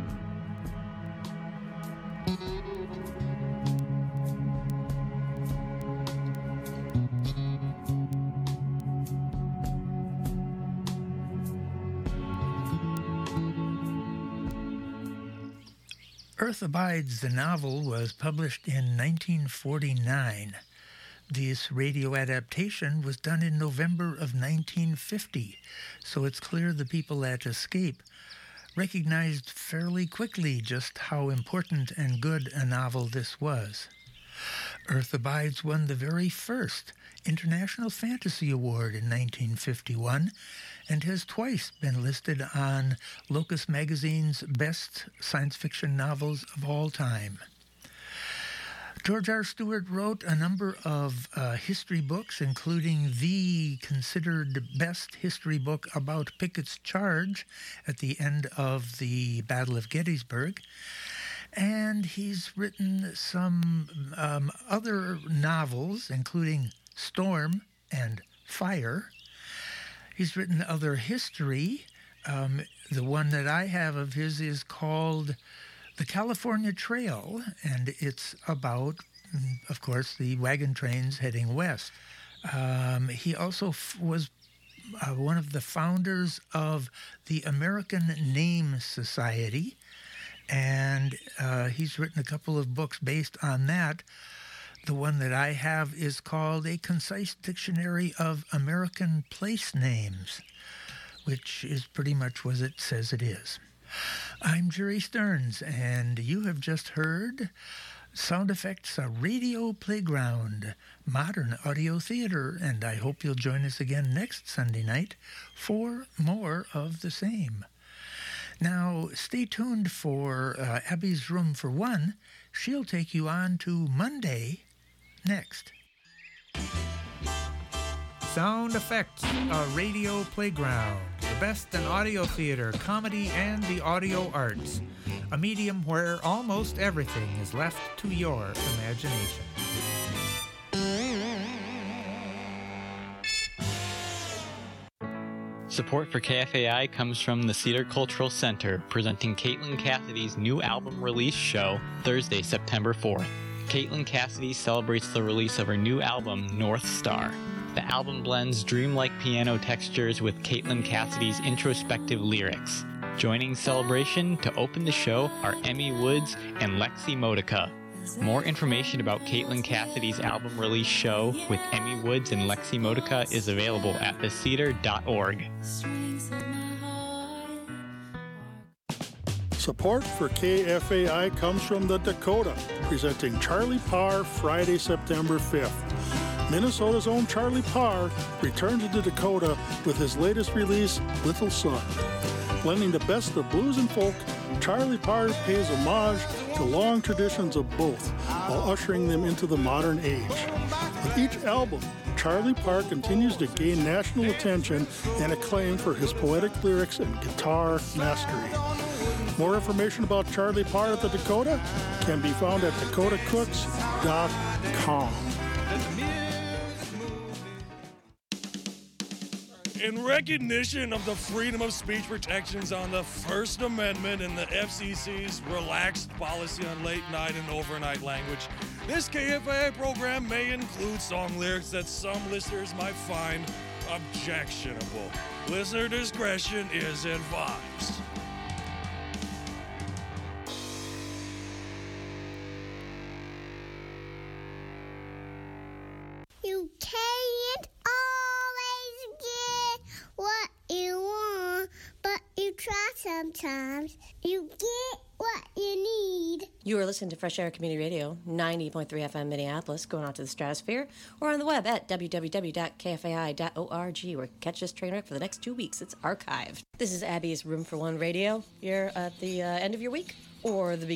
Speaker 2: Earth Abides, the novel, was published in 1949. This radio adaptation was done in November of 1950, so it's clear the people at Escape recognized fairly quickly just how important and good a novel this was. Earth Abides won the very first International Fantasy Award in 1951 and has twice been listed on Locus Magazine's Best Science Fiction Novels of All Time. George R. Stewart wrote a number of history books, including the considered best history book about Pickett's charge at the end of the Battle of Gettysburg. And he's written some other novels, including Storm and Fire. He's written other history. The one that I have of his is called The California Trail, and it's about, of course, the wagon trains heading west. He also was one of the founders of the American Name Society, and he's written a couple of books based on that. The one that I have is called A Concise Dictionary of American Place Names, which is pretty much what it says it is. I'm Jerry Stearns, and you have just heard Sound Effects, a Radio Playground, Modern Audio Theater, and I hope you'll join us again next Sunday night for more of the same. Now, stay tuned for Abby's Room for One. She'll take you on to Monday next. Sound Effects, a Radio Playground, the best in audio theater, comedy, and the audio arts. A medium where almost everything is left to your imagination.
Speaker 19: Support for KFAI comes from the Cedar Cultural Center, presenting Caitlin Cassidy's new album release show Thursday, September 4th. Caitlin Cassidy celebrates the release of her new album, North Star. The album blends dreamlike piano textures with Caitlin Cassidy's introspective lyrics. Joining Celebration to open the show are Emmy Woods and Lexi Modica. More information about Caitlin Cassidy's album release show with Emmy Woods and Lexi Modica is available at thecedar.org.
Speaker 20: Support for KFAI comes from the Dakota, presenting Charlie Parr Friday, September 5th. Minnesota's own Charlie Parr returns to the Dakota with his latest release, Little Sun. Blending the best of blues and folk, Charlie Parr pays homage to long traditions of both, while ushering them into the modern age. With each album, Charlie Parr continues to gain national attention and acclaim for his poetic lyrics and guitar mastery. More information about Charlie Parr at the Dakota can be found at dakotacooks.com.
Speaker 21: In recognition of the freedom of speech protections on the First Amendment and the FCC's relaxed policy on late night and overnight language, this KFAI program may include song lyrics that some listeners might find objectionable. Listener discretion is advised.
Speaker 1: sometimes you get what you need.
Speaker 22: You are listening to Fresh Air Community Radio, 90.3 FM Minneapolis, going out to the stratosphere, or on the web at www.kfai.org, where catch this train wreck for the next 2 weeks. It's archived. This is Abby's Room for One Radio. You're at the end of your week or the beginning